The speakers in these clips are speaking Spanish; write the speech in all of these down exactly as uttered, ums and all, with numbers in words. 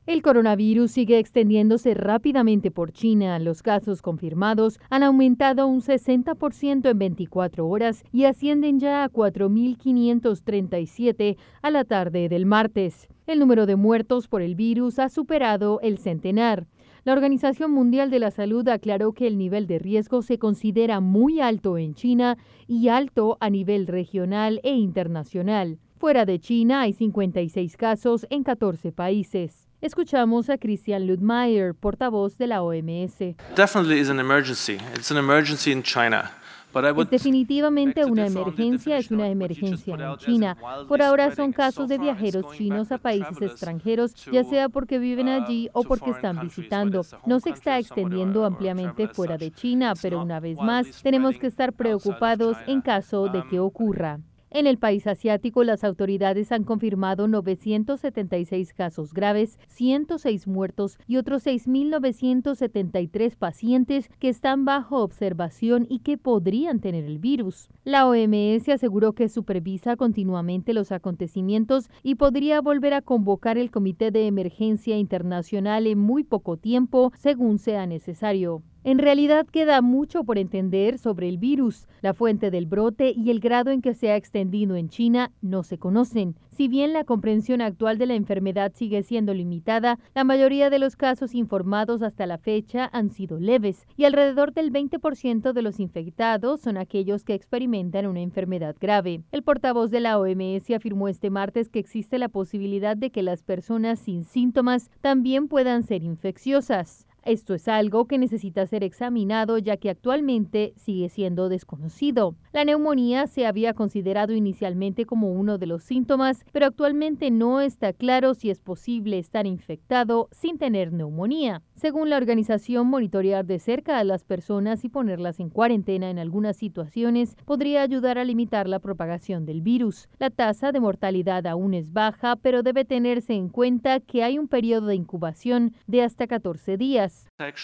El coronavirus sigue extendiéndose rápidamente por China. Los casos confirmados han aumentado un sesenta por ciento en veinticuatro horas y ascienden ya a cuatro mil quinientos treinta y siete a la tarde del martes. El número de muertos por el virus ha superado el centenar. La Organización Mundial de la Salud aclaró que el nivel de riesgo se considera muy alto en China y alto a nivel regional e internacional. Fuera de China hay cincuenta y seis casos en catorce países. Escuchamos a Christian Lutmeyer, portavoz de la O M S. Definitely is an emergency. It's an emergency in China. Es definitivamente una emergencia, es una emergencia en China. Por ahora son casos de viajeros chinos a países extranjeros, ya sea porque viven allí o porque están visitando. No se está extendiendo ampliamente fuera de China, pero una vez más tenemos que estar preocupados en caso de que ocurra. En el país asiático, las autoridades han confirmado novecientos setenta y seis casos graves, ciento seis muertos y otros seis mil novecientos setenta y tres pacientes que están bajo observación y que podrían tener el virus. La O M S aseguró que supervisa continuamente los acontecimientos y podría volver a convocar el Comité de Emergencia Internacional en muy poco tiempo, según sea necesario. En realidad queda mucho por entender sobre el virus. La fuente del brote y el grado en que se ha extendido en China no se conocen. Si bien la comprensión actual de la enfermedad sigue siendo limitada, la mayoría de los casos informados hasta la fecha han sido leves y alrededor del veinte por ciento de los infectados son aquellos que experimentan una enfermedad grave. El portavoz de la O M S afirmó este martes que existe la posibilidad de que las personas sin síntomas también puedan ser infecciosas. Esto es algo que necesita ser examinado ya que actualmente sigue siendo desconocido. La neumonía se había considerado inicialmente como uno de los síntomas, pero actualmente no está claro si es posible estar infectado sin tener neumonía. Según la organización, monitorear de cerca a las personas y ponerlas en cuarentena en algunas situaciones podría ayudar a limitar la propagación del virus. La tasa de mortalidad aún es baja, pero debe tenerse en cuenta que hay un periodo de incubación de hasta catorce días.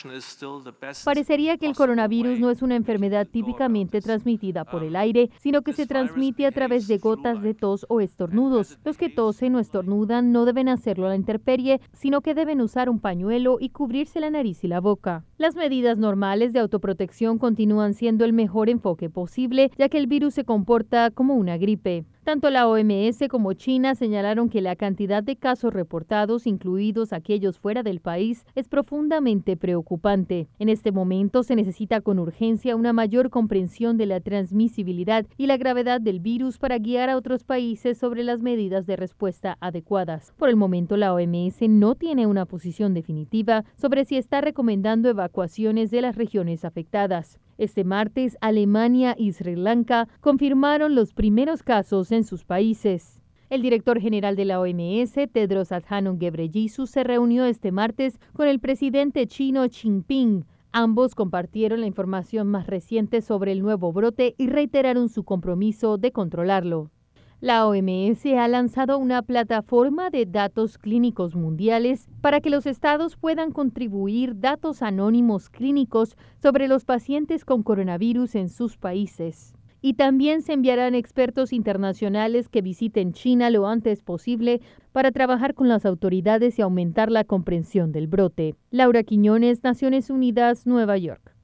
Parecería que el coronavirus no es una enfermedad típicamente transmitida por el aire, sino que se transmite a través de gotas de tos o estornudos. Los que tosen o estornudan no deben hacerlo a la intemperie, sino que deben usar un pañuelo y cubrirse la nariz y la boca. Las medidas normales de autoprotección continúan siendo el mejor enfoque posible, ya que el virus se comporta como una gripe. Tanto la O M S como China señalaron que la cantidad de casos reportados, incluidos aquellos fuera del país, es profundamente preocupante. En este momento se necesita con urgencia una mayor comprensión de la transmisibilidad y la gravedad del virus para guiar a otros países sobre las medidas de respuesta adecuadas. Por el momento, la O M S no tiene una posición definitiva sobre si está recomendando evacuaciones de las regiones afectadas. Este martes, Alemania y Sri Lanka confirmaron los primeros casos en sus países. El director general de la O M S, Tedros Adhanom Ghebreyesus, se reunió este martes con el presidente chino Xi Jinping. Ambos compartieron la información más reciente sobre el nuevo brote y reiteraron su compromiso de controlarlo. La O M S ha lanzado una plataforma de datos clínicos mundiales para que los estados puedan contribuir datos anónimos clínicos sobre los pacientes con coronavirus en sus países. Y también se enviarán expertos internacionales que visiten China lo antes posible para trabajar con las autoridades y aumentar la comprensión del brote. Laura Quiñones, Naciones Unidas, Nueva York.